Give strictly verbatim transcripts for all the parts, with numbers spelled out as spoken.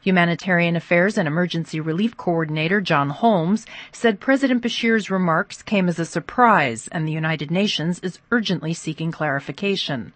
Humanitarian Affairs and Emergency Relief Coordinator John Holmes said President Bashir's remarks came as a surprise, and the United Nations is urgently seeking clarification.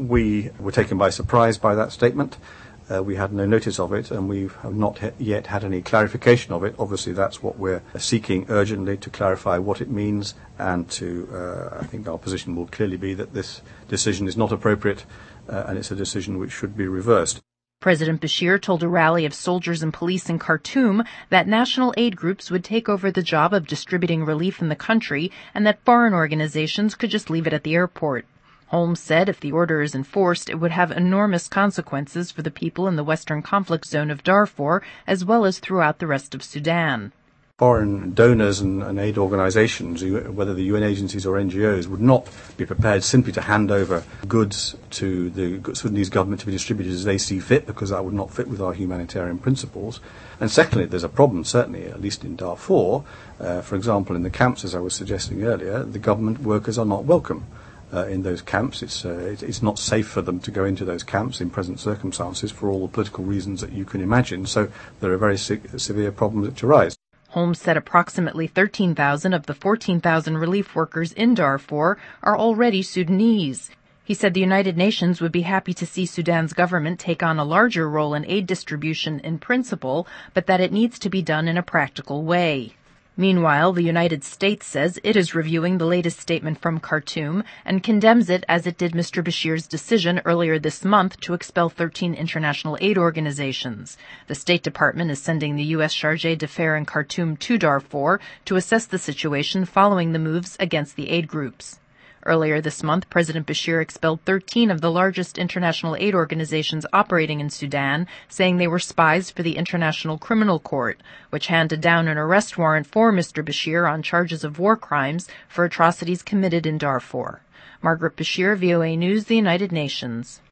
We were taken by surprise by that statement. Uh, we had no notice of it, and we have not he- yet had any clarification of it. Obviously, that's what we're seeking urgently, to clarify what it means, and to, uh, I think our position will clearly be that this decision is not appropriate, uh, and it's a decision which should be reversed. President Bashir told a rally of soldiers and police in Khartoum that national aid groups would take over the job of distributing relief in the country, and that foreign organizations could just leave it at the airport. Holmes said if the order is enforced, it would have enormous consequences for the people in the western conflict zone of Darfur, as well as throughout the rest of Sudan. Foreign donors and, and aid organizations, whether the U N agencies or N G Os, would not be prepared simply to hand over goods to the Sudanese government to be distributed as they see fit, because that would not fit with our humanitarian principles. And secondly, there's a problem, certainly, at least in Darfur. Uh, for example, in the camps, as I was suggesting earlier, the government workers are not welcome. Uh, in those camps. It's, uh, it, it's not safe for them to go into those camps in present circumstances for all the political reasons that you can imagine. So there are very se- severe problems which arise. Holmes said approximately thirteen thousand of the fourteen thousand relief workers in Darfur are already Sudanese. He said the United Nations would be happy to see Sudan's government take on a larger role in aid distribution in principle, but that it needs to be done in a practical way. Meanwhile, the United States says it is reviewing the latest statement from Khartoum and condemns it as it did Mister Bashir's decision earlier this month to expel thirteen international aid organizations. The State Department is sending the U S Chargé d'Affaires in Khartoum to Darfur to assess the situation following the moves against the aid groups. Earlier this month, President Bashir expelled thirteen of the largest international aid organizations operating in Sudan, saying they were spies for the International Criminal Court, which handed down an arrest warrant for Mister Bashir on charges of war crimes for atrocities committed in Darfur. Margaret Bashir, V O A News, the United Nations.